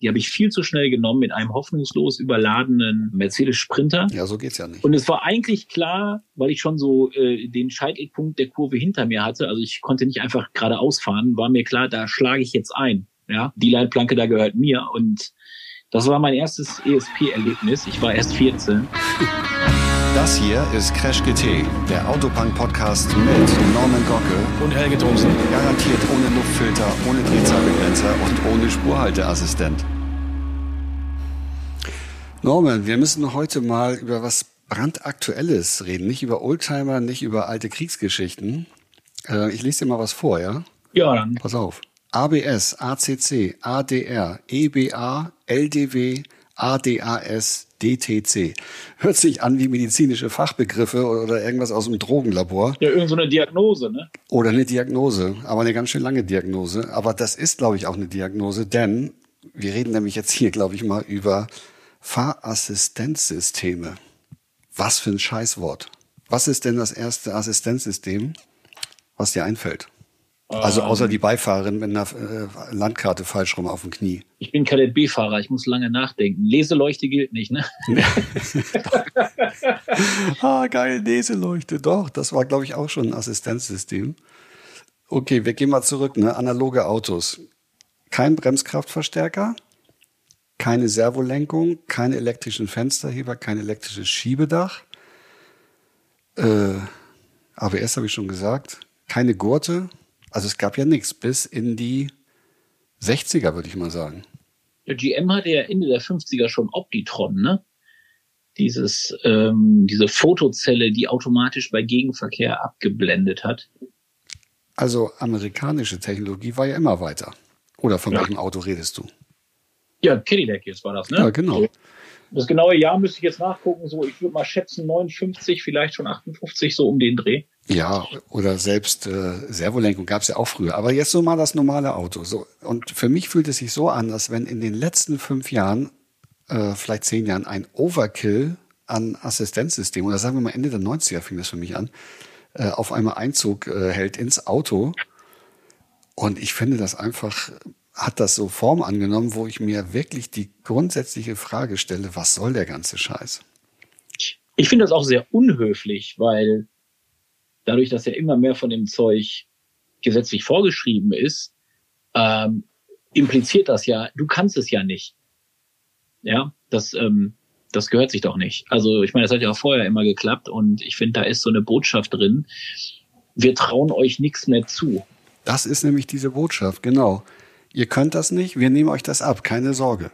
Die habe ich viel zu schnell genommen mit einem hoffnungslos überladenen Mercedes Sprinter. Ja, so geht's ja nicht. Und es war eigentlich klar, weil ich schon so den Scheitelpunkt der Kurve hinter mir hatte, also ich konnte nicht einfach geradeaus fahren, war mir klar, da schlage ich jetzt ein. Ja, die Leitplanke da gehört mir. Und das war mein erstes ESP-Erlebnis. Ich war erst 14. Das hier ist Crash GT, der Autopunk-Podcast mit Norman Gocke und Helge Thomsen. Garantiert ohne Luftfilter, ohne Drehzahlbegrenzer und ohne Spurhalteassistent. Norman, wir müssen heute mal über was brandaktuelles reden. Nicht über Oldtimer, nicht über alte Kriegsgeschichten. Ich lese dir mal was vor, ja? Ja, dann. Pass auf. ABS, ACC, ADR, EBA, LDW, ADAS, DTC. Hört sich an wie medizinische Fachbegriffe oder irgendwas aus dem Drogenlabor. Ja, irgend so eine Diagnose, ne? Oder eine Diagnose, aber eine ganz schön lange Diagnose. Aber das ist, glaube ich, auch eine Diagnose, denn wir reden nämlich jetzt hier, glaube ich, mal über Fahrassistenzsysteme. Was für ein Scheißwort. Was ist denn das erste Assistenzsystem, was dir einfällt? Also außer die Beifahrerin mit einer Landkarte falsch rum auf dem Knie. Ich bin Kadett B-Fahrer, ich muss lange nachdenken. Leseleuchte gilt nicht, ne? Geil, Leseleuchte. Doch, das war, glaube ich, auch schon ein Assistenzsystem. Okay, wir gehen mal zurück, ne? Analoge Autos. Kein Bremskraftverstärker, keine Servolenkung, keine elektrischen Fensterheber, kein elektrisches Schiebedach. ABS habe ich schon gesagt. Keine Gurte. Also es gab ja nichts bis in die 60er, würde ich mal sagen. Ja, GM hatte ja Ende der 50er schon Optitron, ne? Diese Fotozelle, die automatisch bei Gegenverkehr abgeblendet hat. Also amerikanische Technologie war ja immer weiter. Oder von welchem Auto redest du? Ja, Cadillac jetzt war das, ne? Ja, genau. Das genaue Jahr müsste ich jetzt nachgucken. So, ich würde mal schätzen 59, vielleicht schon 58, so um den Dreh. Ja, oder selbst Servolenkung gab es ja auch früher. Aber jetzt so mal das normale Auto. So. Und für mich fühlt es sich so an, als wenn in den letzten 5 Jahren, vielleicht 10 Jahren, ein Overkill an Assistenzsystemen, oder sagen wir mal Ende der 90er fing das für mich an, auf einmal Einzug hält ins Auto. Und ich finde das einfach, hat das so Form angenommen, wo ich mir wirklich die grundsätzliche Frage stelle, was soll der ganze Scheiß? Ich finde das auch sehr unhöflich, weil dadurch, dass ja immer mehr von dem Zeug gesetzlich vorgeschrieben ist, impliziert das ja, du kannst es ja nicht. Ja, das gehört sich doch nicht. Also ich meine, das hat ja auch vorher immer geklappt und ich finde, da ist so eine Botschaft drin, wir trauen euch nichts mehr zu. Das ist nämlich diese Botschaft, genau. Ihr könnt das nicht, wir nehmen euch das ab, keine Sorge.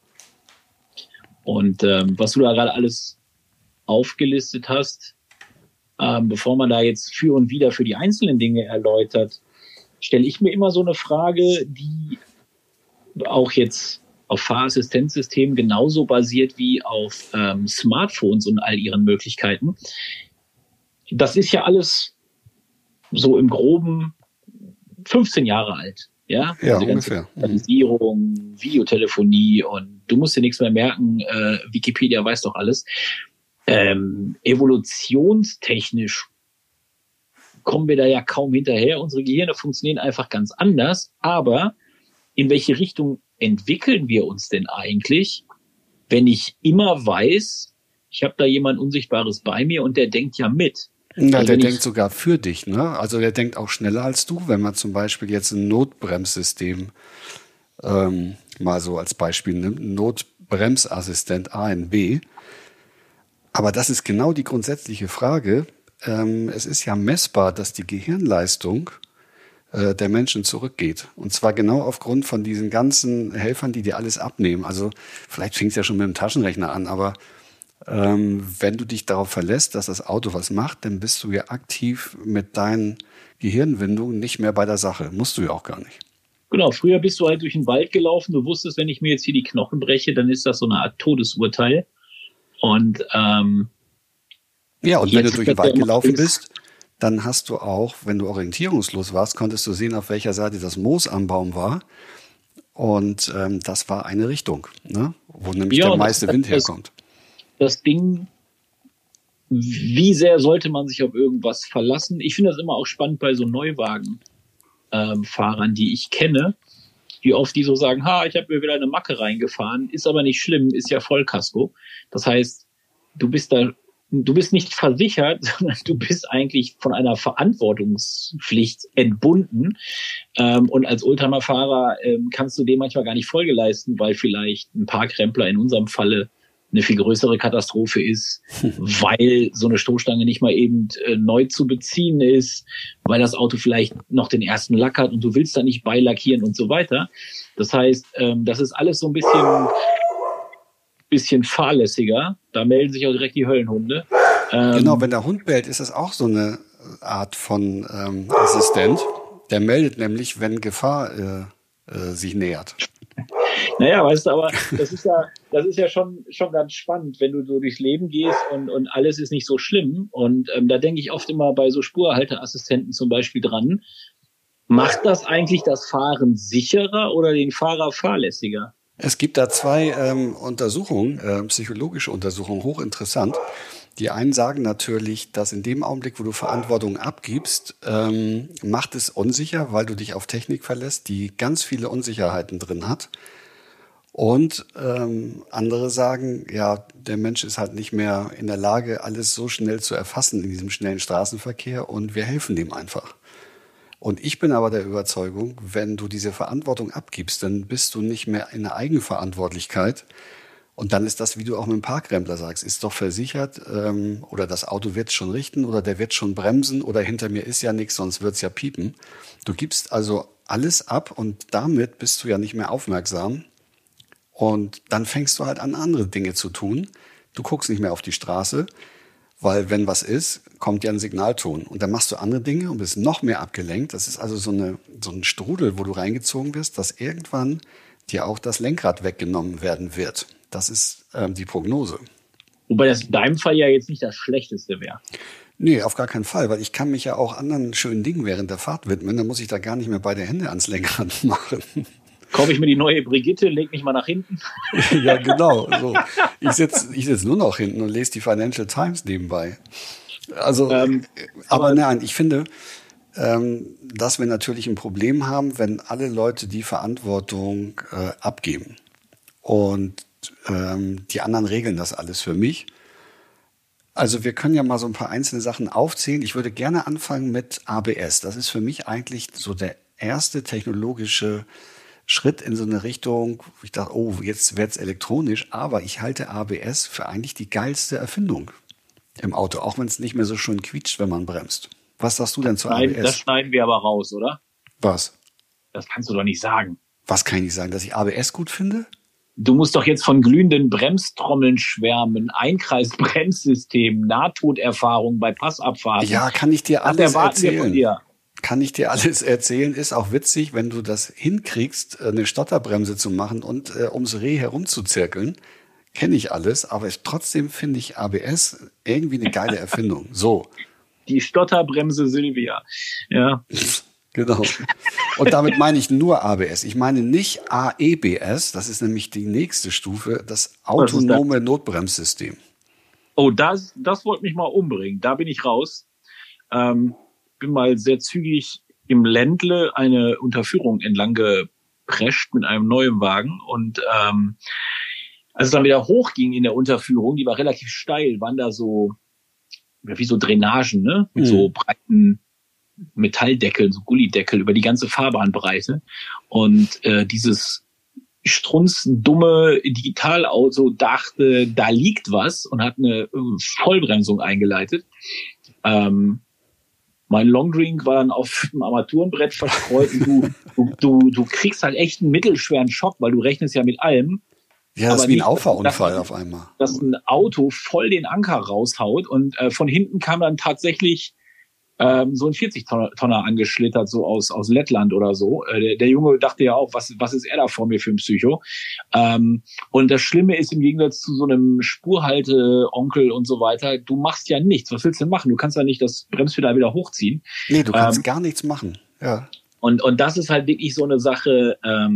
Und was du da gerade alles aufgelistet hast, bevor man da jetzt für und wieder für die einzelnen Dinge erläutert, stelle ich mir immer so eine Frage, die auch jetzt auf Fahrassistenzsystemen genauso basiert wie auf Smartphones und all ihren Möglichkeiten. Das ist ja alles so im Groben 15 Jahre alt. Ja, ja, also ungefähr. Digitalisierung, Videotelefonie und du musst dir nichts mehr merken, Wikipedia weiß doch alles. Evolutionstechnisch kommen wir da ja kaum hinterher. Unsere Gehirne funktionieren einfach ganz anders. Aber in welche Richtung entwickeln wir uns denn eigentlich, wenn ich immer weiß, ich habe da jemand Unsichtbares bei mir und der denkt ja mit? Ja, also der denkt sogar für dich, ne? Also der denkt auch schneller als du, wenn man zum Beispiel jetzt ein Notbremssystem mal so als Beispiel nimmt, Notbremsassistent A und B. Aber das ist genau die grundsätzliche Frage. Es ist ja messbar, dass die Gehirnleistung der Menschen zurückgeht. Und zwar genau aufgrund von diesen ganzen Helfern, die dir alles abnehmen. Also vielleicht fängt es ja schon mit dem Taschenrechner an, aber wenn du dich darauf verlässt, dass das Auto was macht, dann bist du ja aktiv mit deinen Gehirnwindungen nicht mehr bei der Sache. Musst du ja auch gar nicht. Genau, früher bist du halt durch den Wald gelaufen. Du wusstest, wenn ich mir jetzt hier die Knochen breche, dann ist das so eine Art Todesurteil. Und ja, und wenn du durch den Wald gelaufen bist, dann hast du auch, wenn du orientierungslos warst, konntest du sehen, auf welcher Seite das Moos am Baum war. Und das war eine Richtung, ne? Wo nämlich der meiste Wind herkommt. Das Ding, wie sehr sollte man sich auf irgendwas verlassen? Ich finde das immer auch spannend bei so Neuwagenfahrern, die ich kenne. wie oft die so sagen, ich habe mir wieder eine Macke reingefahren, ist aber nicht schlimm, ist ja Vollkasko. Das heißt, du bist nicht versichert, sondern du bist eigentlich von einer Verantwortungspflicht entbunden. Und als Oldtimer-Fahrer kannst du dem manchmal gar nicht Folge leisten, weil vielleicht ein Parkrempler in unserem Falle eine viel größere Katastrophe ist, weil so eine Stoßstange nicht mal eben neu zu beziehen ist, weil das Auto vielleicht noch den ersten Lack hat und du willst da nicht beilackieren und so weiter. Das heißt, das ist alles so ein bisschen fahrlässiger. Da melden sich auch direkt die Höllenhunde. Genau, wenn der Hund bellt, ist das auch so eine Art von Assistent. Der meldet nämlich, wenn Gefahr sich nähert. Naja, weißt du, aber das ist ja schon ganz spannend, wenn du so durchs Leben gehst und alles ist nicht so schlimm. Und da denke ich oft immer bei so Spurhalteassistenten zum Beispiel dran. Macht das eigentlich das Fahren sicherer oder den Fahrer fahrlässiger? Es gibt da zwei Untersuchungen, psychologische Untersuchungen, hochinteressant. Die einen sagen natürlich, dass in dem Augenblick, wo du Verantwortung abgibst, macht es unsicher, weil du dich auf Technik verlässt, die ganz viele Unsicherheiten drin hat. Und andere sagen, ja, der Mensch ist halt nicht mehr in der Lage, alles so schnell zu erfassen in diesem schnellen Straßenverkehr und wir helfen dem einfach. Und ich bin aber der Überzeugung, wenn du diese Verantwortung abgibst, dann bist du nicht mehr in der Eigenverantwortlichkeit. Und dann ist das, wie du auch mit dem Parkrempler sagst, ist doch versichert, oder das Auto wird schon richten oder der wird schon bremsen oder hinter mir ist ja nichts, sonst wird's ja piepen. Du gibst also alles ab und damit bist du ja nicht mehr aufmerksam. Und dann fängst du halt an, andere Dinge zu tun. Du guckst nicht mehr auf die Straße, weil wenn was ist, kommt ja ein Signalton. Und dann machst du andere Dinge und bist noch mehr abgelenkt. Das ist also so ein Strudel, wo du reingezogen wirst, dass irgendwann dir auch das Lenkrad weggenommen werden wird. Das ist die Prognose. Wobei das in deinem Fall ja jetzt nicht das Schlechteste wäre. Nee, auf gar keinen Fall, weil ich kann mich ja auch anderen schönen Dingen während der Fahrt widmen. Dann muss ich da gar nicht mehr beide Hände ans Lenkrad machen. Kaufe ich mir die neue Brigitte, leg mich mal nach hinten. Ja, genau. So. Ich sitz nur noch hinten und lese die Financial Times nebenbei. Also, aber nein, ich finde, dass wir natürlich ein Problem haben, wenn alle Leute die Verantwortung abgeben. Und die anderen regeln das alles für mich. Also wir können ja mal so ein paar einzelne Sachen aufzählen. Ich würde gerne anfangen mit ABS. Das ist für mich eigentlich so der erste technologische Schritt in so eine Richtung, wo ich dachte, oh, jetzt wird's elektronisch, aber ich halte ABS für eigentlich die geilste Erfindung im Auto, auch wenn es nicht mehr so schön quietscht, wenn man bremst. Was sagst du denn zu ABS? Das schneiden wir aber raus, oder? Was? Das kannst du doch nicht sagen. Was kann ich nicht sagen, dass ich ABS gut finde? Du musst doch jetzt von glühenden Bremstrommeln schwärmen, Einkreisbremssystem, Nahtoderfahrung bei Passabfahrten. Ja, kann ich dir alles erzählen. Von dir. Kann ich dir alles erzählen, ist auch witzig, wenn du das hinkriegst, eine Stotterbremse zu machen und ums Reh herumzuzirkeln. Kenne ich alles, aber trotzdem finde ich ABS irgendwie eine geile Erfindung. So. Die Stotterbremse Silvia. Ja. Genau. Und damit meine ich nur ABS. Ich meine nicht AEBS, das ist nämlich die nächste Stufe, das autonome Notbremssystem. Oh, das wollte mich mal umbringen. Da bin ich raus. Bin mal sehr zügig im Ländle eine Unterführung entlang geprescht mit einem neuen Wagen und als es dann wieder hochging in der Unterführung, die war relativ steil, waren da so wie so Drainagen, ne, mit so breiten Metalldeckel, so Gullideckel über die ganze Fahrbahnbreite und dieses strunzdumme Digitalauto dachte, da liegt was und hat eine Vollbremsung eingeleitet. Mein Longdrink war dann auf dem Armaturenbrett verstreut und du kriegst halt echt einen mittelschweren Schock, weil du rechnest ja mit allem. Ja, das ist wie ein Auffahrunfall auf einmal. Dass ein Auto voll den Anker raushaut und von hinten kam dann tatsächlich so ein 40-Tonner angeschlittert, so aus Lettland oder so. Der Junge dachte ja auch, was ist er da vor mir für ein Psycho? Und das Schlimme ist im Gegensatz zu so einem Spurhalte-Onkel und so weiter, du machst ja nichts. Was willst du denn machen? Du kannst ja nicht das Bremspedal wieder hochziehen. Nee, du kannst gar nichts machen. Ja. Und das ist halt wirklich so eine Sache,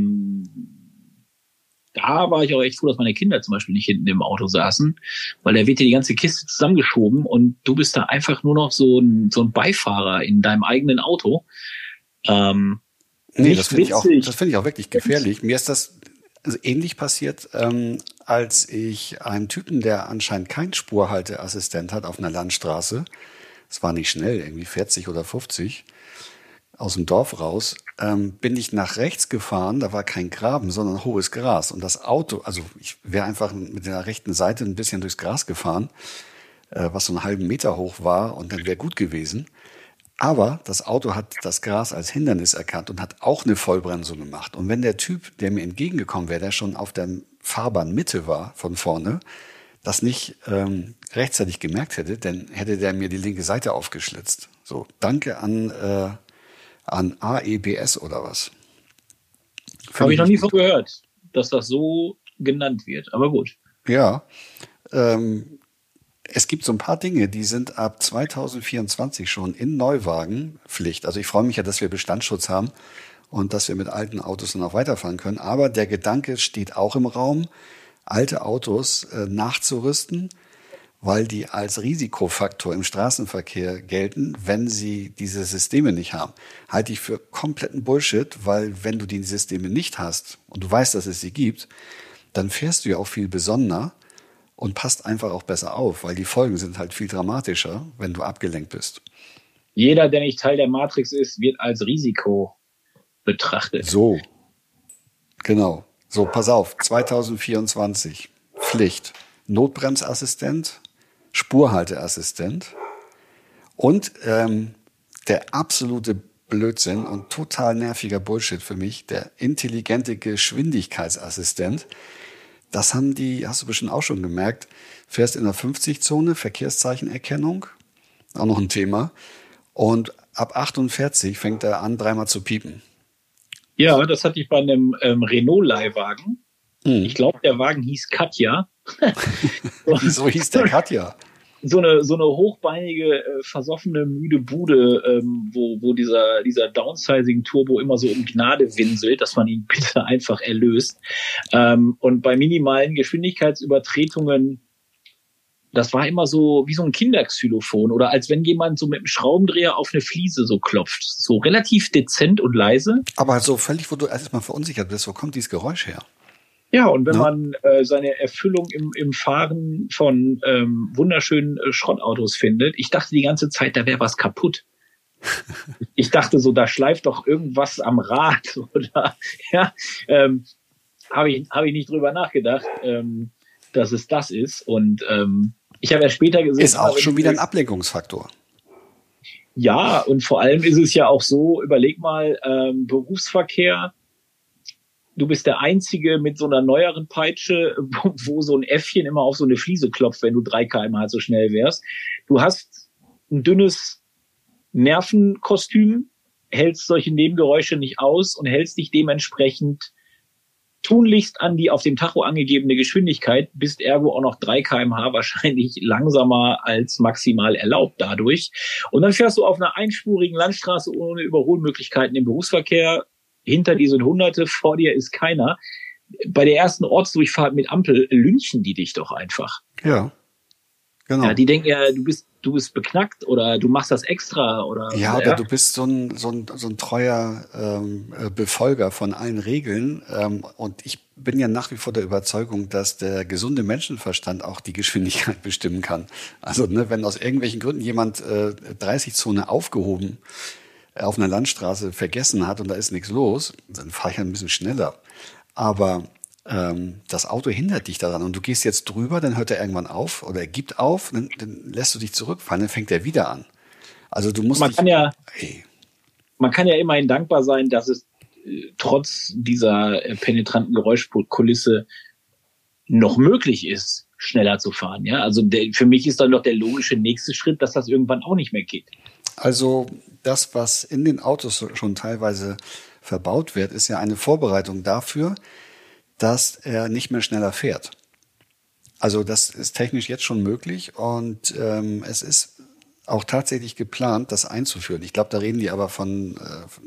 da war ich auch echt froh, dass meine Kinder zum Beispiel nicht hinten im Auto saßen, weil da wird dir die ganze Kiste zusammengeschoben und du bist da einfach nur noch so ein Beifahrer in deinem eigenen Auto. Nee, Nicht das finde ich auch wirklich gefährlich. Mir ist das also ähnlich passiert, als ich einen Typen, der anscheinend keinen Spurhalteassistent hat auf einer Landstraße, es war nicht schnell, irgendwie 40 oder 50, aus dem Dorf raus, bin ich nach rechts gefahren, da war kein Graben, sondern hohes Gras. Und das Auto, also ich wäre einfach mit der rechten Seite ein bisschen durchs Gras gefahren, was so einen halben Meter hoch war und dann wäre gut gewesen. Aber das Auto hat das Gras als Hindernis erkannt und hat auch eine Vollbremsung gemacht. Und wenn der Typ, der mir entgegengekommen wäre, der schon auf der Fahrbahnmitte war von vorne, das nicht rechtzeitig gemerkt hätte, dann hätte der mir die linke Seite aufgeschlitzt. So, danke an AEBS oder was. Habe ich noch nie von gehört, dass das so genannt wird. Aber gut. Ja, es gibt so ein paar Dinge, die sind ab 2024 schon in Neuwagen Pflicht. Also ich freue mich ja, dass wir Bestandsschutz haben und dass wir mit alten Autos dann auch weiterfahren können. Aber der Gedanke steht auch im Raum, alte Autos nachzurüsten, weil die als Risikofaktor im Straßenverkehr gelten, wenn sie diese Systeme nicht haben. Halte ich für kompletten Bullshit, weil wenn du die Systeme nicht hast und du weißt, dass es sie gibt, dann fährst du ja auch viel besonnener und passt einfach auch besser auf, weil die Folgen sind halt viel dramatischer, wenn du abgelenkt bist. Jeder, der nicht Teil der Matrix ist, wird als Risiko betrachtet. So, genau. So, pass auf, 2024, Pflicht. Notbremsassistent, Spurhalteassistent und der absolute Blödsinn und total nerviger Bullshit für mich, der intelligente Geschwindigkeitsassistent. Das haben die, hast du bestimmt auch schon gemerkt, fährst in der 50-Zone, Verkehrszeichenerkennung, auch noch ein Thema. Und ab 48 fängt er an, dreimal zu piepen. Ja, das hatte ich bei einem Renault-Leihwagen. Ich glaube, der Wagen hieß Katja. Wieso hieß der Katja? So eine hochbeinige, versoffene, müde Bude, wo dieser Downsizing-Turbo immer so um Gnade winselt, dass man ihn bitte einfach erlöst. Und bei minimalen Geschwindigkeitsübertretungen, das war immer so wie so ein Kinderxylophon oder als wenn jemand so mit einem Schraubendreher auf eine Fliese so klopft. So relativ dezent und leise. Aber so völlig, wo du erstmal verunsichert bist, wo kommt dieses Geräusch her? Ja, und wenn man seine Erfüllung im Fahren von wunderschönen Schrottautos findet, ich dachte die ganze Zeit, da wäre was kaputt. Ich dachte so, da schleift doch irgendwas am Rad oder ja, habe ich nicht drüber nachgedacht, dass es das ist. Und ich habe ja später gesehen, ist auch schon wieder ein Ablenkungsfaktor. Ja, und vor allem ist es ja auch so, überleg mal, Berufsverkehr. Du bist der Einzige mit so einer neueren Peitsche, wo so ein Äffchen immer auf so eine Fliese klopft, wenn du 3 km/h so schnell wärst. Du hast ein dünnes Nervenkostüm, hältst solche Nebengeräusche nicht aus und hältst dich dementsprechend tunlichst an die auf dem Tacho angegebene Geschwindigkeit, bist ergo auch noch 3 km/h wahrscheinlich langsamer als maximal erlaubt dadurch. Und dann fährst du auf einer einspurigen Landstraße ohne Überholmöglichkeiten im Berufsverkehr. Hinter dir sind Hunderte, vor dir ist keiner. Bei der ersten Ortsdurchfahrt mit Ampel lynchen die dich doch einfach. Ja, genau. Ja, die denken ja, du bist beknackt oder du machst das extra oder. Ja, oder du bist so ein treuer Befolger von allen Regeln. Und ich bin ja nach wie vor der Überzeugung, dass der gesunde Menschenverstand auch die Geschwindigkeit bestimmen kann. Also, ne, wenn aus irgendwelchen Gründen jemand 30-Zone aufgehoben auf einer Landstraße vergessen hat und da ist nichts los, dann fahre ich ein bisschen schneller. Aber das Auto hindert dich daran und du gehst jetzt drüber, dann hört er irgendwann auf oder er gibt auf, dann lässt du dich zurückfahren, dann fängt er wieder an. Also du musst man kann ja immerhin dankbar sein, dass es trotz dieser penetranten Geräuschkulisse noch möglich ist, schneller zu fahren. Ja, also für mich ist dann doch der logische nächste Schritt, dass das irgendwann auch nicht mehr geht. Also das, was in den Autos schon teilweise verbaut wird, ist ja eine Vorbereitung dafür, dass er nicht mehr schneller fährt. Also das ist technisch jetzt schon möglich und es ist auch tatsächlich geplant, das einzuführen. Ich glaube, da reden die aber von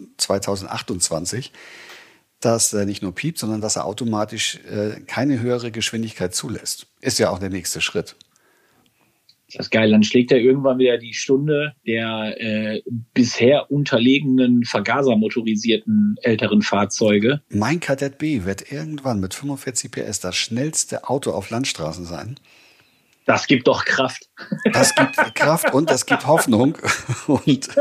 2028, dass er nicht nur piept, sondern dass er automatisch keine höhere Geschwindigkeit zulässt. Ist ja auch der nächste Schritt. Das ist geil. Dann schlägt er irgendwann wieder die Stunde der bisher unterlegenen vergasermotorisierten älteren Fahrzeuge. Mein Kadett B wird irgendwann mit 45 PS das schnellste Auto auf Landstraßen sein. Das gibt doch Kraft. Das gibt Kraft und das gibt Hoffnung. Und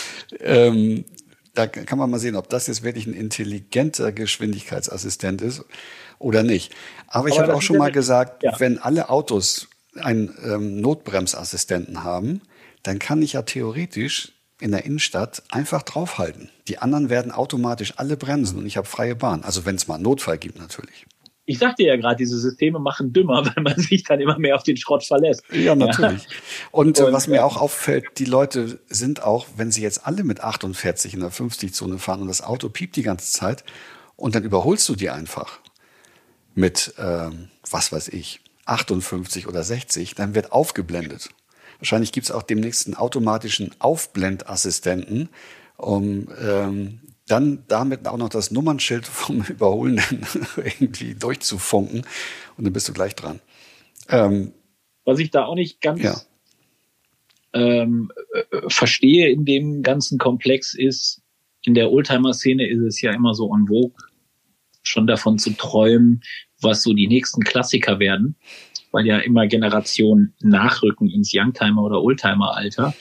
da kann man mal sehen, ob das jetzt wirklich ein intelligenter Geschwindigkeitsassistent ist oder nicht. Aber ich habe auch schon mal gesagt, wenn alle Autos einen Notbremsassistenten haben, dann kann ich ja theoretisch in der Innenstadt einfach draufhalten. Die anderen werden automatisch alle bremsen und ich habe freie Bahn. Also wenn es mal einen Notfall gibt natürlich. Ich sagte ja gerade, diese Systeme machen dümmer, weil man sich dann immer mehr auf den Schrott verlässt. Ja, natürlich. Und was mir auch auffällt, die Leute sind auch, wenn sie jetzt alle mit 48 in der 50-Zone fahren und das Auto piept die ganze Zeit und dann überholst du die einfach mit, was weiß ich, 58 oder 60, dann wird aufgeblendet. Wahrscheinlich gibt es auch demnächst einen automatischen Aufblendassistenten, um dann damit auch noch das Nummernschild vom Überholenden irgendwie durchzufunken und dann bist du gleich dran. Was ich da auch nicht ganz verstehe in dem ganzen Komplex ist, in der Oldtimer-Szene ist es ja immer so en vogue, schon davon zu träumen, was so die nächsten Klassiker werden, weil ja immer Generationen nachrücken ins Youngtimer- oder Oldtimer-Alter.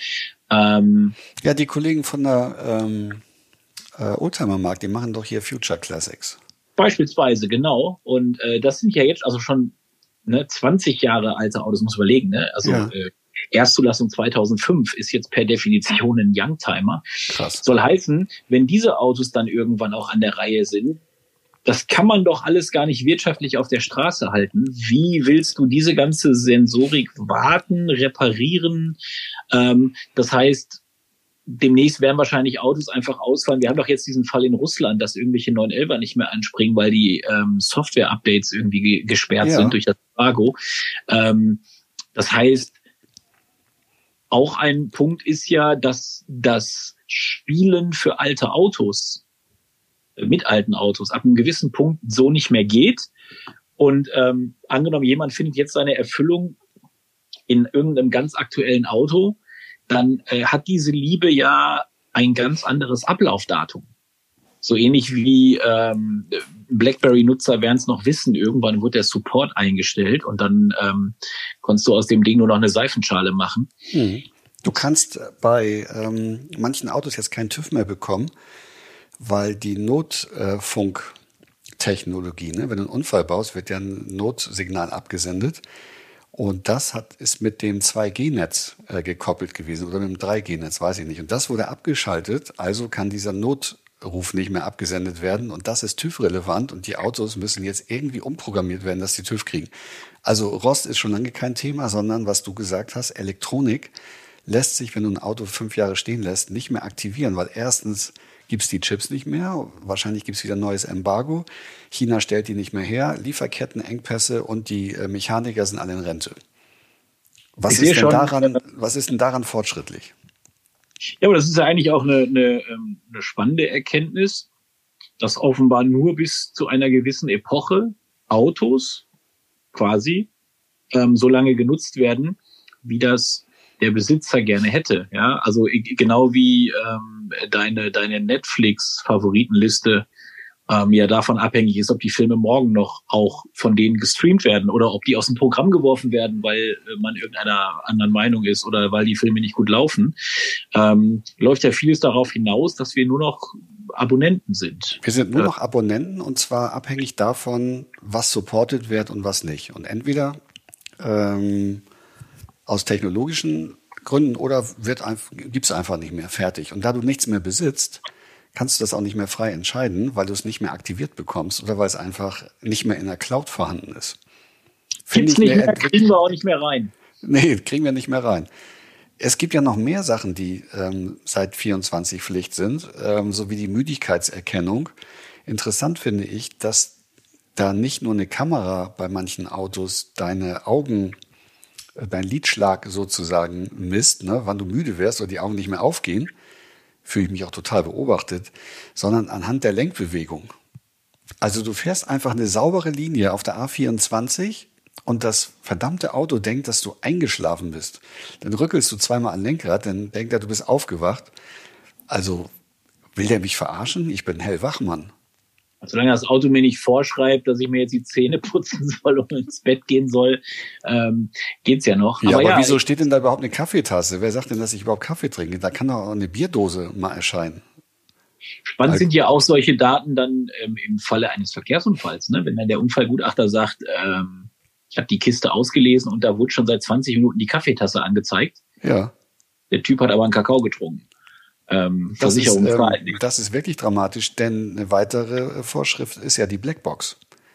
Ja, die Kollegen von der Oldtimer-Markt, die machen doch hier Future Classics. Beispielsweise, genau. Und das sind ja jetzt also schon 20 Jahre alte Autos, muss man überlegen. Ne? Also Erstzulassung 2005 ist jetzt per Definition ein Youngtimer. Krass. Soll heißen, wenn diese Autos dann irgendwann auch an der Reihe sind, das kann man doch alles gar nicht wirtschaftlich auf der Straße halten. Wie willst du diese ganze Sensorik warten, reparieren? Das heißt, demnächst werden wahrscheinlich Autos einfach ausfallen. Wir haben doch jetzt diesen Fall in Russland, dass irgendwelche 911er nicht mehr anspringen, weil die Software-Updates irgendwie gesperrt sind durch das Embargo. Das heißt, auch ein Punkt ist ja, dass das Spielen für alte Autos mit alten Autos ab einem gewissen Punkt so nicht mehr geht. Und angenommen, jemand findet jetzt seine Erfüllung in irgendeinem ganz aktuellen Auto, dann hat diese Liebe ja ein ganz anderes Ablaufdatum. So ähnlich wie BlackBerry-Nutzer werden es noch wissen, irgendwann wird der Support eingestellt und dann konntest du aus dem Ding nur noch eine Seifenschale machen. Du kannst bei manchen Autos jetzt keinen TÜV mehr bekommen, weil die Notfunktechnologie, wenn du einen Unfall baust, wird ja ein Notsignal abgesendet. Und das ist mit dem 2G-Netz gekoppelt gewesen oder mit dem 3G-Netz, weiß ich nicht. Und das wurde abgeschaltet, also kann dieser Notruf nicht mehr abgesendet werden. Und das ist TÜV-relevant und die Autos müssen jetzt irgendwie umprogrammiert werden, dass die TÜV kriegen. Also Rost ist schon lange kein Thema, sondern was du gesagt hast, Elektronik lässt sich, wenn du ein Auto 5 Jahre stehen lässt, nicht mehr aktivieren, weil erstens gibt es die Chips nicht mehr, wahrscheinlich gibt es wieder ein neues Embargo, China stellt die nicht mehr her, Lieferkettenengpässe und die Mechaniker sind alle in Rente. Was ist denn daran fortschrittlich? Ja, aber das ist ja eigentlich auch eine spannende Erkenntnis, dass offenbar nur bis zu einer gewissen Epoche Autos quasi so lange genutzt werden, wie das der Besitzer gerne hätte. Ja, also genau wie deine Netflix-Favoritenliste ja davon abhängig ist, ob die Filme morgen noch auch von denen gestreamt werden oder ob die aus dem Programm geworfen werden, weil man irgendeiner anderen Meinung ist oder weil die Filme nicht gut laufen, läuft ja vieles darauf hinaus, dass wir nur noch Abonnenten sind. Wir sind nur noch Abonnenten und zwar abhängig davon, was supported wird und was nicht. Und entweder aus technologischen Gründen oder gibt's einfach nicht mehr, fertig. Und da du nichts mehr besitzt, kannst du das auch nicht mehr frei entscheiden, weil du es nicht mehr aktiviert bekommst oder weil es einfach nicht mehr in der Cloud vorhanden ist. Gibt's nicht mehr, kriegen wir auch nicht mehr rein. Nee, kriegen wir nicht mehr rein. Es gibt ja noch mehr Sachen, die seit 24 Pflicht sind, so wie die Müdigkeitserkennung. Interessant finde ich, dass da nicht nur eine Kamera bei manchen Autos deine Augen, dein Lidschlag sozusagen misst, wann du müde wärst oder die Augen nicht mehr aufgehen, fühle ich mich auch total beobachtet, sondern anhand der Lenkbewegung. Also du fährst einfach eine saubere Linie auf der A24 und das verdammte Auto denkt, dass du eingeschlafen bist. Dann rückelst du zweimal am Lenkrad, dann denkt er, du bist aufgewacht. Also will der mich verarschen? Ich bin hellwach, Mann. Solange das Auto mir nicht vorschreibt, dass ich mir jetzt die Zähne putzen soll und ins Bett gehen soll, geht's ja noch. Ja, aber wieso steht denn da überhaupt eine Kaffeetasse? Wer sagt denn, dass ich überhaupt Kaffee trinke? Da kann doch auch eine Bierdose mal erscheinen. Spannend sind ja auch solche Daten dann im Falle eines Verkehrsunfalls, ne? Wenn dann der Unfallgutachter sagt, ich habe die Kiste ausgelesen und da wurde schon seit 20 Minuten die Kaffeetasse angezeigt. Ja. Der Typ hat aber einen Kakao getrunken. Versicherungsverhalten. Das ist wirklich dramatisch, denn eine weitere Vorschrift ist ja die Blackbox.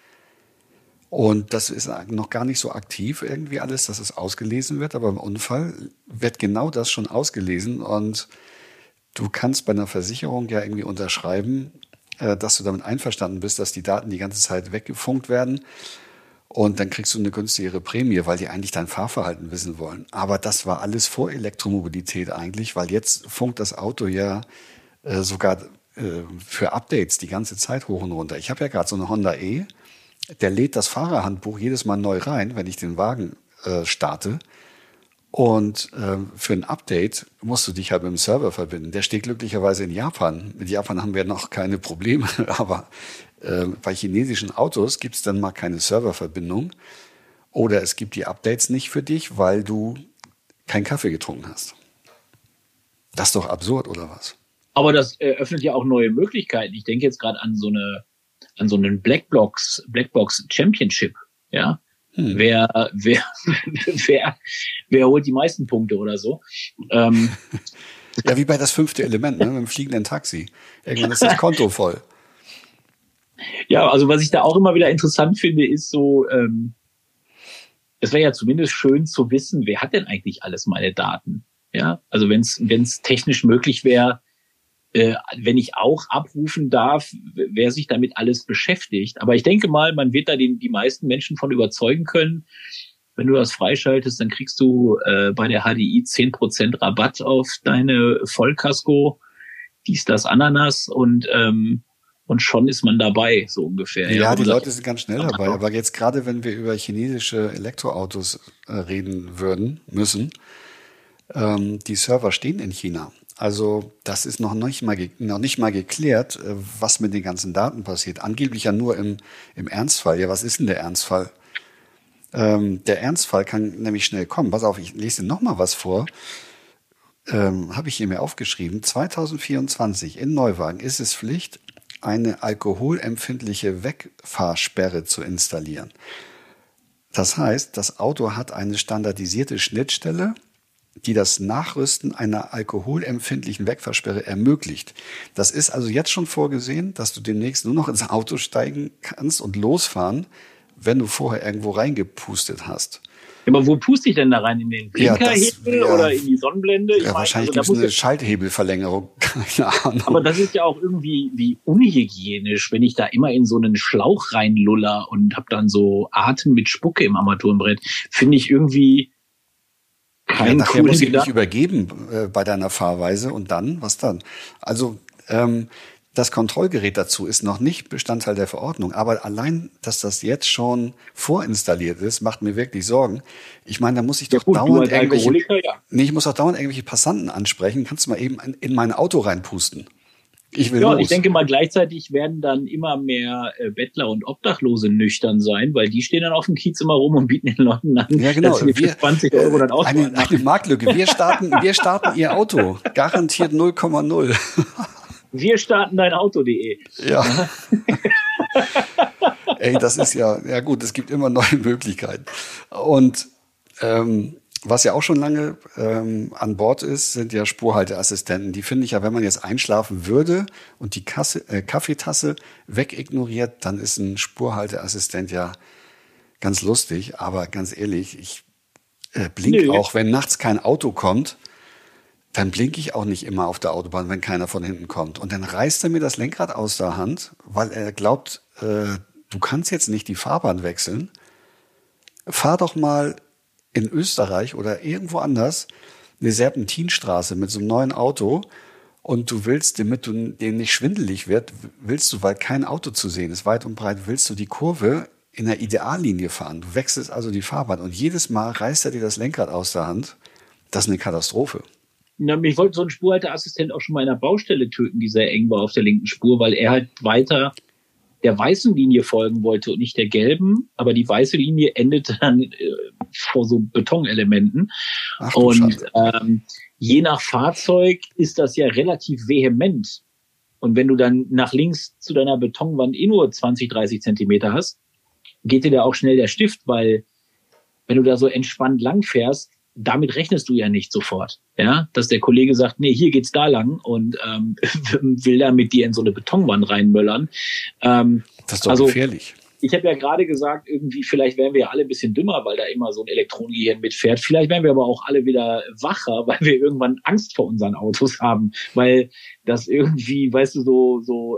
Und das ist noch gar nicht so aktiv irgendwie alles, dass es ausgelesen wird, aber im Unfall wird genau das schon ausgelesen und du kannst bei einer Versicherung ja irgendwie unterschreiben, dass du damit einverstanden bist, dass die Daten die ganze Zeit weggefunkt werden. Und dann kriegst du eine günstigere Prämie, weil die eigentlich dein Fahrverhalten wissen wollen. Aber das war alles vor Elektromobilität eigentlich, weil jetzt funkt das Auto ja sogar für Updates die ganze Zeit hoch und runter. Ich habe ja gerade so eine Honda E, der lädt das Fahrerhandbuch jedes Mal neu rein, wenn ich den Wagen starte. Und für ein Update musst du dich halt mit dem Server verbinden. Der steht glücklicherweise in Japan. Mit Japan haben wir noch keine Probleme, aber bei chinesischen Autos gibt es dann mal keine Serververbindung oder es gibt die Updates nicht für dich, weil du keinen Kaffee getrunken hast. Das ist doch absurd, oder was? Aber das öffnet ja auch neue Möglichkeiten. Ich denke jetzt gerade an so einen Blackbox Championship, ja. Wer holt die meisten Punkte oder so? Ja, wie bei das 5. Element, ne, mit dem fliegenden Taxi. Irgendwann ist das Konto voll. Ja, also was ich da auch immer wieder interessant finde, ist so, es wäre ja zumindest schön zu wissen, wer hat denn eigentlich alles meine Daten? Ja, also wenn es technisch möglich wäre, wenn ich auch abrufen darf, wer sich damit alles beschäftigt. Aber ich denke mal, man wird da die meisten Menschen von überzeugen können. Wenn du das freischaltest, dann kriegst du bei der HDI 10% Rabatt auf deine Vollkasko, dies, das, Ananas und schon ist man dabei, so ungefähr. Ja, die Leute sind ganz schnell dabei. Aber jetzt gerade, wenn wir über chinesische Elektroautos reden müssen, die Server stehen in China. Also das ist noch nicht mal geklärt, was mit den ganzen Daten passiert. Angeblich ja nur im Ernstfall. Ja, was ist denn der Ernstfall? Der Ernstfall kann nämlich schnell kommen. Pass auf, ich lese dir noch mal was vor. Habe ich hier mir aufgeschrieben. 2024 in Neuwagen ist es Pflicht, eine alkoholempfindliche Wegfahrsperre zu installieren. Das heißt, das Auto hat eine standardisierte Schnittstelle, die das Nachrüsten einer alkoholempfindlichen Wegfahrsperre ermöglicht. Das ist also jetzt schon vorgesehen, dass du demnächst nur noch ins Auto steigen kannst und losfahren, wenn du vorher irgendwo reingepustet hast. Aber wo puste ich denn da rein? In den Blinkerhebel oder in die Sonnenblende? Ja, wahrscheinlich gibt es eine Schalthebelverlängerung. Keine Ahnung. Aber das ist ja auch irgendwie wie unhygienisch, wenn ich da immer in so einen Schlauch reinluller und habe dann so Atem mit Spucke im Armaturenbrett. Finde ich irgendwie kein nachher muss ich mich übergeben bei deiner Fahrweise und dann, was dann? Also das Kontrollgerät dazu ist noch nicht Bestandteil der Verordnung, aber allein, dass das jetzt schon vorinstalliert ist, macht mir wirklich Sorgen. Ich meine, da muss ich doch dauernd ich muss doch dauernd irgendwelche Passanten ansprechen. Kannst du mal eben in mein Auto reinpusten? Ich will los. Ich denke mal, gleichzeitig werden dann immer mehr Bettler und Obdachlose nüchtern sein, weil die stehen dann auf dem Kiez immer rum und bieten den Leuten an, ja, genau. dass sie für 20 Euro dann ausmachen. Eine Marktlücke. Wir starten Ihr Auto. Garantiert 0,0. Wir starten dein Auto.de. Ja. Ey, das ist ja gut, es gibt immer neue Möglichkeiten. Und was ja auch schon lange an Bord ist, sind ja Spurhalteassistenten. Die finde ich ja, wenn man jetzt einschlafen würde und die Kaffeetasse wegignoriert, dann ist ein Spurhalteassistent ja ganz lustig. Aber ganz ehrlich, ich blinke auch, wenn nachts kein Auto kommt, dann blinke ich auch nicht immer auf der Autobahn, wenn keiner von hinten kommt. Und dann reißt er mir das Lenkrad aus der Hand, weil er glaubt, du kannst jetzt nicht die Fahrbahn wechseln. Fahr doch mal in Österreich oder irgendwo anders eine Serpentinstraße mit so einem neuen Auto und du willst, damit du dem nicht schwindelig wird, weil kein Auto zu sehen ist, weit und breit, willst du die Kurve in der Ideallinie fahren. Du wechselst also die Fahrbahn und jedes Mal reißt er dir das Lenkrad aus der Hand. Das ist eine Katastrophe. Na, mich wollte so ein Spurhalteassistent auch schon mal in einer Baustelle töten, die sehr eng war auf der linken Spur, weil er halt weiter der weißen Linie folgen wollte und nicht der gelben. Aber die weiße Linie endete dann vor so Betonelementen. Ach, und je nach Fahrzeug ist das ja relativ vehement. Und wenn du dann nach links zu deiner Betonwand nur 20, 30 Zentimeter hast, geht dir da auch schnell der Stift, weil wenn du da so entspannt lang fährst, damit rechnest du ja nicht sofort, ja, dass der Kollege sagt, nee, hier geht's da lang und will da mit dir in so eine Betonwand reinmöllern. Das ist doch gefährlich. Ich habe ja gerade gesagt, irgendwie vielleicht wären wir ja alle ein bisschen dümmer, weil da immer so ein Elektronengehirn mitfährt. Vielleicht wären wir aber auch alle wieder wacher, weil wir irgendwann Angst vor unseren Autos haben, weil das irgendwie, weißt du, so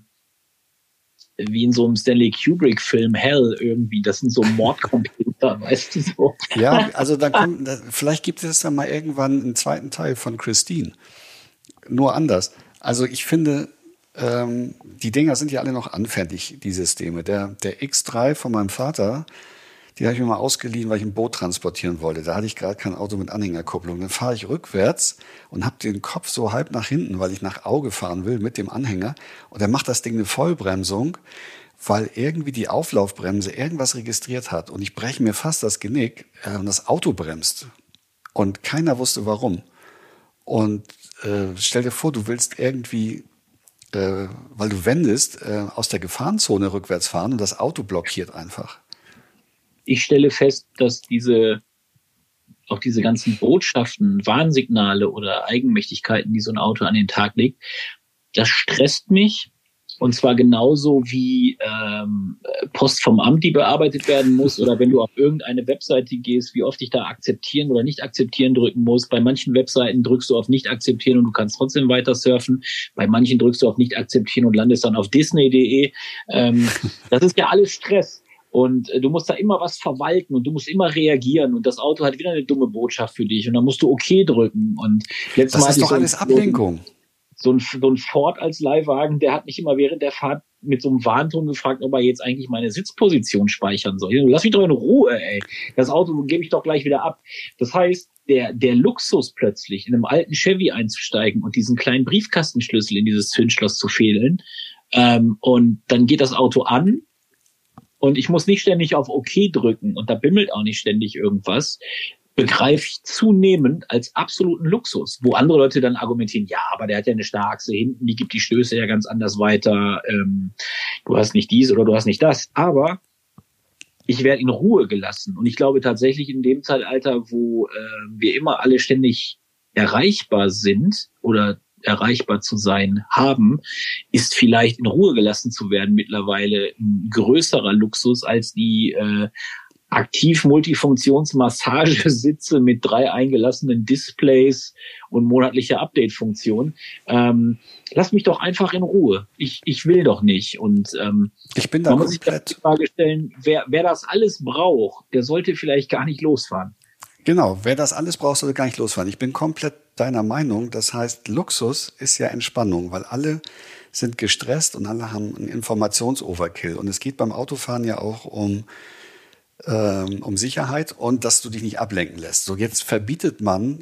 wie in so einem Stanley Kubrick-Film Hell irgendwie, das sind so Mordcomputer, weißt du so. Ja, also vielleicht gibt es dann mal irgendwann einen zweiten Teil von Christine. Nur anders. Also ich finde, die Dinger sind ja alle noch anfällig, die Systeme. Der X3 von meinem Vater, die habe ich mir mal ausgeliehen, weil ich ein Boot transportieren wollte. Da hatte ich gerade kein Auto mit Anhängerkupplung. Dann fahre ich rückwärts und habe den Kopf so halb nach hinten, weil ich nach Auge fahren will mit dem Anhänger. Und dann macht das Ding eine Vollbremsung, weil irgendwie die Auflaufbremse irgendwas registriert hat. Und ich breche mir fast das Genick und das Auto bremst. Und keiner wusste warum. Und stell dir vor, du willst irgendwie, weil du wendest, aus der Gefahrenzone rückwärts fahren und das Auto blockiert einfach. Ich stelle fest, dass auch diese ganzen Botschaften, Warnsignale oder Eigenmächtigkeiten, die so ein Auto an den Tag legt, das stresst mich. Und zwar genauso wie Post vom Amt, die bearbeitet werden muss, oder wenn du auf irgendeine Webseite gehst, wie oft ich da akzeptieren oder nicht akzeptieren drücken muss. Bei manchen Webseiten drückst du auf nicht akzeptieren und du kannst trotzdem weiter surfen. Bei manchen drückst du auf nicht akzeptieren und landest dann auf disney.de. Das ist ja alles Stress. Und du musst da immer was verwalten und du musst immer reagieren und das Auto hat wieder eine dumme Botschaft für dich und dann musst du okay drücken. Und letztes Mal das ist doch alles Ablenkung. So ein Ford als Leihwagen, der hat mich immer während der Fahrt mit so einem Warnton gefragt, ob er jetzt eigentlich meine Sitzposition speichern soll. Lass mich doch in Ruhe, ey. Das Auto gebe ich doch gleich wieder ab. Das heißt, der Luxus plötzlich in einem alten Chevy einzusteigen und diesen kleinen Briefkastenschlüssel in dieses Zündschloss zu fädeln, und dann geht das Auto an. Und ich muss nicht ständig auf OK drücken und da bimmelt auch nicht ständig irgendwas, begreife ich zunehmend als absoluten Luxus, wo andere Leute dann argumentieren, ja, aber der hat ja eine Starrachse hinten, die gibt die Stöße ja ganz anders weiter, du hast nicht dies oder du hast nicht das, aber ich werde in Ruhe gelassen und ich glaube tatsächlich in dem Zeitalter, wo wir immer alle ständig erreichbar sind oder erreichbar zu sein haben, ist vielleicht in Ruhe gelassen zu werden mittlerweile ein größerer Luxus als die Aktiv-Multifunktionsmassagesitze mit 3 eingelassenen Displays und monatlicher Update-Funktion. Lass mich doch einfach in Ruhe. Ich will doch nicht. Und ich bin da man muss sich die Frage stellen, wer das alles braucht, der sollte vielleicht gar nicht losfahren. Genau, wer das alles braucht, sollte gar nicht losfahren. Ich bin komplett deiner Meinung. Das heißt, Luxus ist ja Entspannung, weil alle sind gestresst und alle haben einen Informationsoverkill. Und es geht beim Autofahren ja auch um Sicherheit und dass du dich nicht ablenken lässt. So, jetzt verbietet man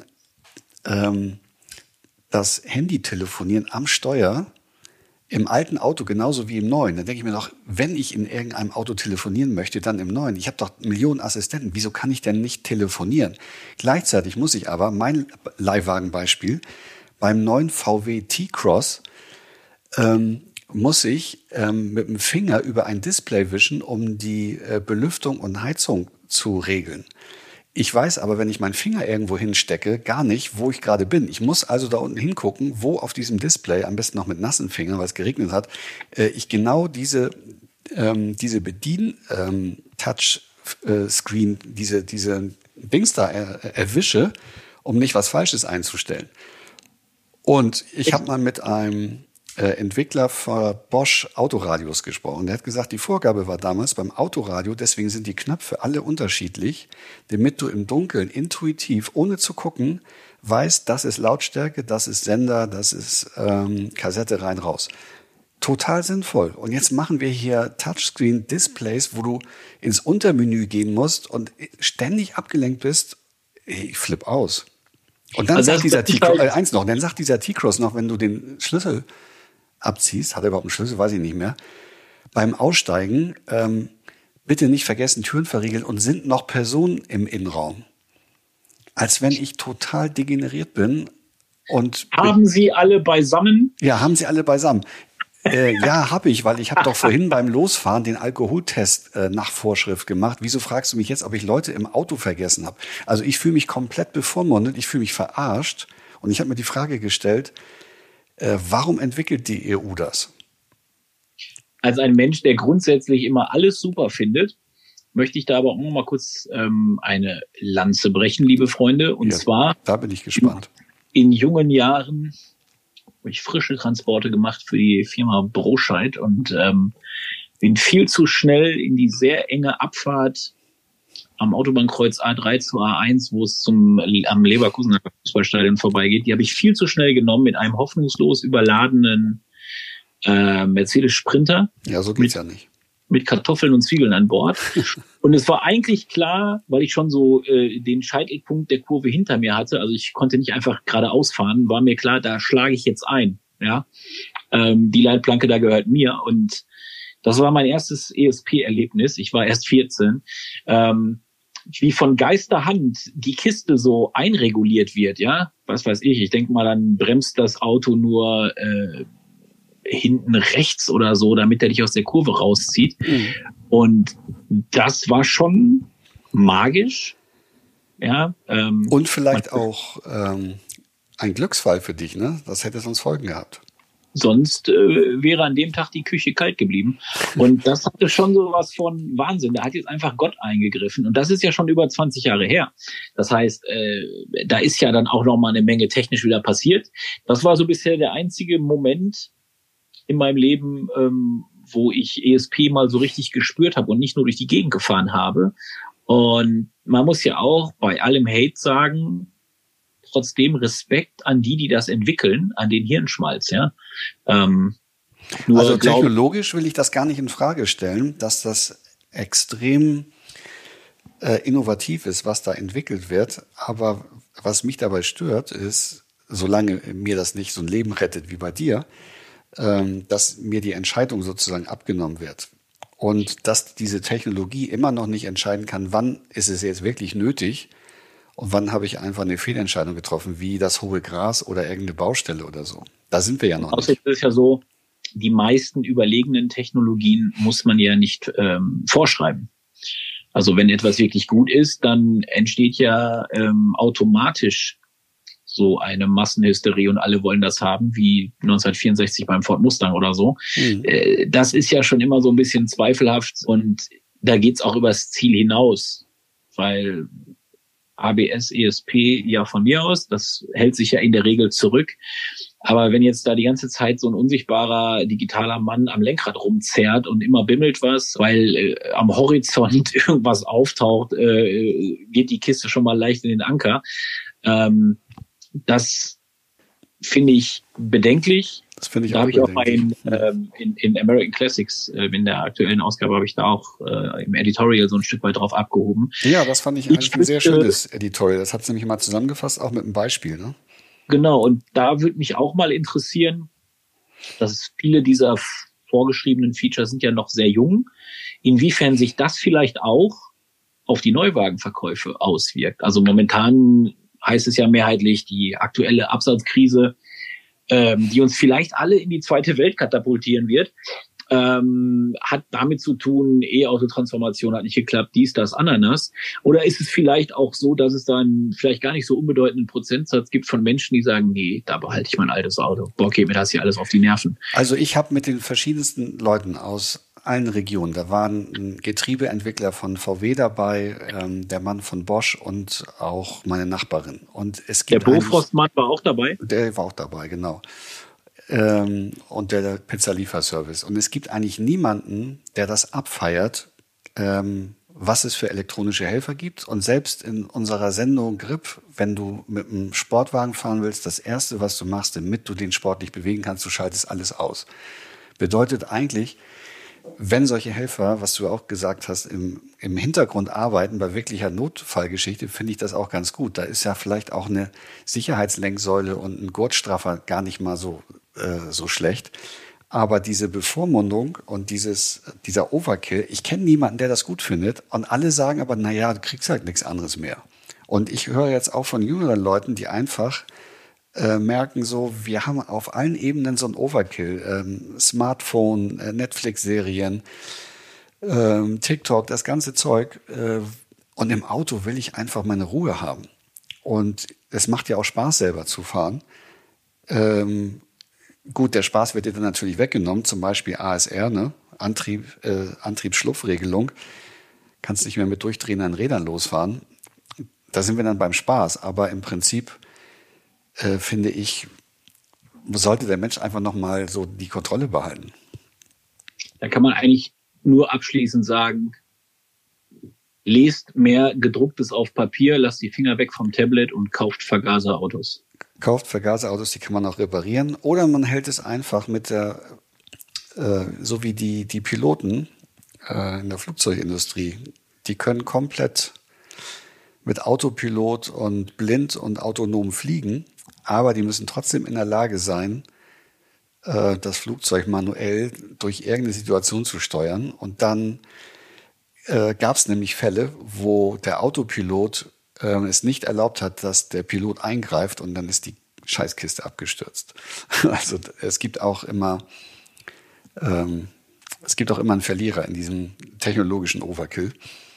das Handytelefonieren am Steuer im alten Auto genauso wie im neuen. Dann denke ich mir doch, wenn ich in irgendeinem Auto telefonieren möchte, dann im neuen. Ich habe doch Millionen Assistenten. Wieso kann ich denn nicht telefonieren? Gleichzeitig muss ich aber, mein Leihwagenbeispiel, beim neuen VW T-Cross muss ich mit dem Finger über ein Display wischen, um die Belüftung und Heizung zu regeln. Ich weiß aber, wenn ich meinen Finger irgendwo hinstecke, gar nicht, wo ich gerade bin. Ich muss also da unten hingucken, wo auf diesem Display, am besten noch mit nassen Fingern, weil es geregnet hat, ich genau diese Touchscreen, diese Dings da erwische, um nicht was Falsches einzustellen. Und ich habe mal mit einem Entwickler von Bosch Autoradios gesprochen. Der hat gesagt, die Vorgabe war damals beim Autoradio, deswegen sind die Knöpfe alle unterschiedlich, damit du im Dunkeln intuitiv, ohne zu gucken, weißt, das ist Lautstärke, das ist Sender, das ist Kassette rein, raus. total sinnvoll. Und jetzt machen wir hier Touchscreen-Displays, wo du ins Untermenü gehen musst und ständig abgelenkt bist. Ich flipp aus. Und dann sagt dieser T-Cross noch, wenn du den Schlüssel abziehst, hat er überhaupt einen Schlüssel, weiß ich nicht mehr, beim Aussteigen, bitte nicht vergessen, Türen verriegeln und sind noch Personen im Innenraum. Als wenn ich total degeneriert bin. Und haben Sie alle beisammen? Ja, haben Sie alle beisammen. Ja, habe ich, weil ich habe doch vorhin beim Losfahren den Alkoholtest nach Vorschrift gemacht. Wieso fragst du mich jetzt, ob ich Leute im Auto vergessen habe? Also ich fühle mich komplett bevormundet, ich fühle mich verarscht. Und ich habe mir die Frage gestellt, warum entwickelt die EU das? Als ein Mensch, der grundsätzlich immer alles super findet, möchte ich da aber auch noch mal kurz eine Lanze brechen, liebe Freunde. Und zwar, da bin ich gespannt. In jungen Jahren habe ich frische Transporte gemacht für die Firma Broscheid und bin viel zu schnell in die sehr enge Abfahrt am Autobahnkreuz A3 zu A1, wo es am Leverkusener Fußballstadion vorbeigeht. Die habe ich viel zu schnell genommen mit einem hoffnungslos überladenen Mercedes Sprinter. Ja, so geht's ja nicht. Mit Kartoffeln und Zwiebeln an Bord. Und es war eigentlich klar, weil ich schon so den Scheitelpunkt der Kurve hinter mir hatte, also ich konnte nicht einfach geradeaus fahren, war mir klar, da schlage ich jetzt ein. Ja, die Leitplanke da gehört mir. Und das war mein erstes ESP-Erlebnis. Ich war erst 14. Wie von Geisterhand die Kiste so einreguliert wird, ja, was weiß ich. Ich denke mal, dann bremst das Auto nur hinten rechts oder so, damit er dich aus der Kurve rauszieht. Mhm. Und das war schon magisch. Ja. Und vielleicht auch ein Glücksfall für dich, ne? Das hätte sonst Folgen gehabt. Sonst wäre an dem Tag die Küche kalt geblieben. Und das hatte schon so was von Wahnsinn. Da hat jetzt einfach Gott eingegriffen. Und das ist ja schon über 20 Jahre her. Das heißt, da ist ja dann auch noch mal eine Menge technisch wieder passiert. Das war so bisher der einzige Moment in meinem Leben, wo ich ESP mal so richtig gespürt habe und nicht nur durch die Gegend gefahren habe. Und man muss ja auch bei allem Hate sagen, trotzdem Respekt an die das entwickeln, an den Hirnschmalz, ja. Also technologisch will ich das gar nicht in Frage stellen, dass das extrem innovativ ist, was da entwickelt wird. Aber was mich dabei stört, ist, solange mir das nicht so ein Leben rettet wie bei dir, dass mir die Entscheidung sozusagen abgenommen wird. Und dass diese Technologie immer noch nicht entscheiden kann, wann ist es jetzt wirklich nötig und wann habe ich einfach eine Fehlentscheidung getroffen, wie das hohe Gras oder irgendeine Baustelle oder so. Da sind wir ja noch nicht. Es ist ja so, die meisten überlegenen Technologien muss man ja nicht vorschreiben. Also wenn etwas wirklich gut ist, dann entsteht ja automatisch so eine Massenhysterie und alle wollen das haben, wie 1964 beim Ford Mustang oder so. Mhm. Das ist ja schon immer so ein bisschen zweifelhaft und da geht's auch übers Ziel hinaus, weil ABS, ESP ja von mir aus, das hält sich ja in der Regel zurück. Aber wenn jetzt da die ganze Zeit so ein unsichtbarer digitaler Mann am Lenkrad rumzerrt und immer bimmelt was, weil am Horizont irgendwas auftaucht, geht die Kiste schon mal leicht in den Anker. Das finde ich bedenklich. Das finde ich da auch bedenklich. Da habe ich auch mal in American Classics, in der aktuellen Ausgabe, habe ich da auch im Editorial so ein Stück weit drauf abgehoben. Ja, das fand ich eigentlich ein sehr schönes Editorial. Das hat es nämlich mal zusammengefasst, auch mit einem Beispiel, ne? Genau, und da würde mich auch mal interessieren, dass viele dieser vorgeschriebenen Features sind ja noch sehr jung, inwiefern sich das vielleicht auch auf die Neuwagenverkäufe auswirkt. Also momentan heißt es ja mehrheitlich, die aktuelle Absatzkrise, die uns vielleicht alle in die zweite Welt katapultieren wird, hat damit zu tun, E-Auto-Transformation hat nicht geklappt, dies, das, Ananas. Oder ist es vielleicht auch so, dass es dann vielleicht gar nicht so unbedeutenden Prozentsatz gibt von Menschen, die sagen, nee, da behalte ich mein altes Auto. Boah, geht mir das hier alles auf die Nerven. Also ich habe mit den verschiedensten Leuten aus allen Regionen. Da waren ein Getriebeentwickler von VW dabei, der Mann von Bosch und auch meine Nachbarin. Und es gibt der Bofrostmann war auch dabei? Der war auch dabei, genau. Und der Pizzalieferservice. Und es gibt eigentlich niemanden, der das abfeiert, was es für elektronische Helfer gibt. Und selbst in unserer Sendung Grip, wenn du mit einem Sportwagen fahren willst, das Erste, was du machst, damit du den sportlich bewegen kannst, du schaltest alles aus. bedeutet eigentlich, wenn solche Helfer, was du auch gesagt hast, im Hintergrund arbeiten, bei wirklicher Notfallgeschichte, finde ich das auch ganz gut. Da ist ja vielleicht auch eine Sicherheitslenksäule und ein Gurtstraffer gar nicht mal so schlecht. Aber diese Bevormundung und dieser Overkill, ich kenne niemanden, der das gut findet. Und alle sagen aber, naja, du kriegst halt nichts anderes mehr. Und ich höre jetzt auch von jüngeren Leuten, die einfach merken so, wir haben auf allen Ebenen so ein Overkill. Smartphone, Netflix-Serien, TikTok, das ganze Zeug. Und im Auto will ich einfach meine Ruhe haben. Und es macht ja auch Spaß, selber zu fahren. Gut, der Spaß wird dir dann natürlich weggenommen, zum Beispiel ASR, ne? Antriebsschlupfregelung. Kannst nicht mehr mit durchdrehenden Rädern losfahren. Da sind wir dann beim Spaß. Aber im Prinzip finde ich, sollte der Mensch einfach nochmal so die Kontrolle behalten. Da kann man eigentlich nur abschließend sagen, lest mehr Gedrucktes auf Papier, lasst die Finger weg vom Tablet und kauft Vergaserautos. Kauft Vergaserautos, die kann man auch reparieren. Oder man hält es einfach mit so wie die Piloten in der Flugzeugindustrie, die können komplett mit Autopilot und blind und autonom fliegen, aber die müssen trotzdem in der Lage sein, das Flugzeug manuell durch irgendeine Situation zu steuern. Und dann gab es nämlich Fälle, wo der Autopilot es nicht erlaubt hat, dass der Pilot eingreift und dann ist die Scheißkiste abgestürzt. Also es gibt auch immer einen Verlierer in diesem technologischen Overkill.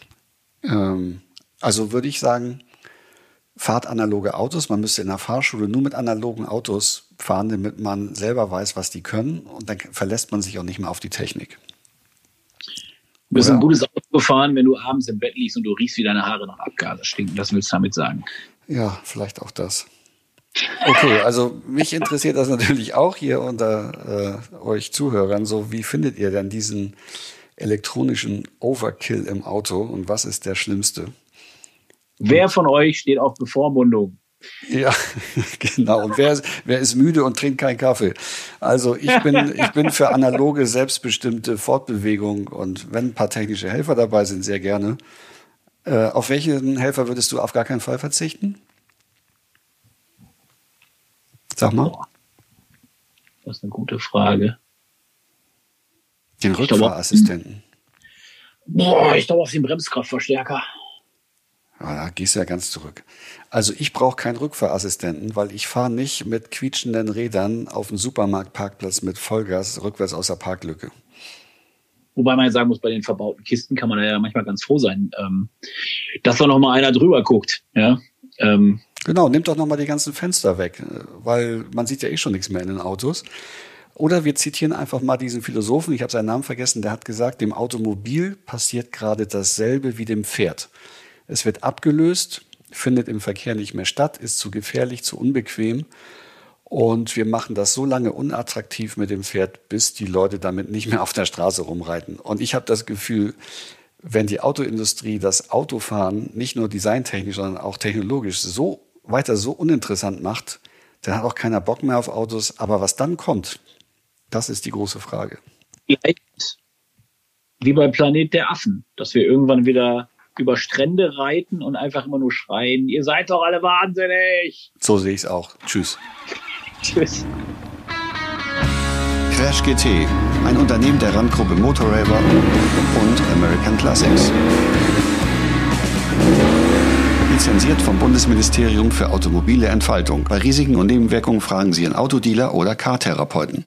Also würde ich sagen, fahrt analoge Autos. Man müsste in der Fahrschule nur mit analogen Autos fahren, damit man selber weiß, was die können. Und dann verlässt man sich auch nicht mehr auf die Technik. Du bist ein gutes Auto gefahren, wenn du abends im Bett liegst und du riechst, wie deine Haare nach Abgase stinken. Das willst du damit sagen? Ja, vielleicht auch das. Okay, also mich interessiert das natürlich auch hier unter euch Zuhörern. So, wie findet ihr denn diesen elektronischen Overkill im Auto und was ist der schlimmste? Wer von euch steht auf Bevormundung? Ja, genau. Und wer ist müde und trinkt keinen Kaffee? Also ich bin für analoge, selbstbestimmte Fortbewegung und wenn ein paar technische Helfer dabei sind, sehr gerne. Auf welchen Helfer würdest du auf gar keinen Fall verzichten? Sag mal. Das ist eine gute Frage. Den Rückfahrassistenten. Ich glaube auf den Bremskraftverstärker. Da gehst du ja ganz zurück. Also ich brauche keinen Rückfahrassistenten, weil ich fahre nicht mit quietschenden Rädern auf dem Supermarktparkplatz mit Vollgas rückwärts aus der Parklücke. Wobei man ja sagen muss, bei den verbauten Kisten kann man ja manchmal ganz froh sein, dass da noch mal einer drüber guckt. Ja? Genau, nimmt doch noch mal die ganzen Fenster weg, weil man sieht ja eh schon nichts mehr in den Autos. Oder wir zitieren einfach mal diesen Philosophen, ich habe seinen Namen vergessen, der hat gesagt, dem Automobil passiert gerade dasselbe wie dem Pferd. Es wird abgelöst, findet im Verkehr nicht mehr statt, ist zu gefährlich, zu unbequem. Und wir machen das so lange unattraktiv mit dem Pferd, bis die Leute damit nicht mehr auf der Straße rumreiten. Und ich habe das Gefühl, wenn die Autoindustrie das Autofahren nicht nur designtechnisch, sondern auch technologisch so uninteressant macht, dann hat auch keiner Bock mehr auf Autos. Aber was dann kommt, das ist die große Frage. Vielleicht wie bei Planet der Affen, dass wir irgendwann wieder über Strände reiten und einfach immer nur schreien, ihr seid doch alle wahnsinnig. So sehe ich es auch. Tschüss. Tschüss. Crash GT, ein Unternehmen der Randgruppe Motorraver und American Classics. Lizenziert vom Bundesministerium für automobile Entfaltung. Bei Risiken und Nebenwirkungen fragen Sie Ihren Autodealer oder Car-Therapeuten.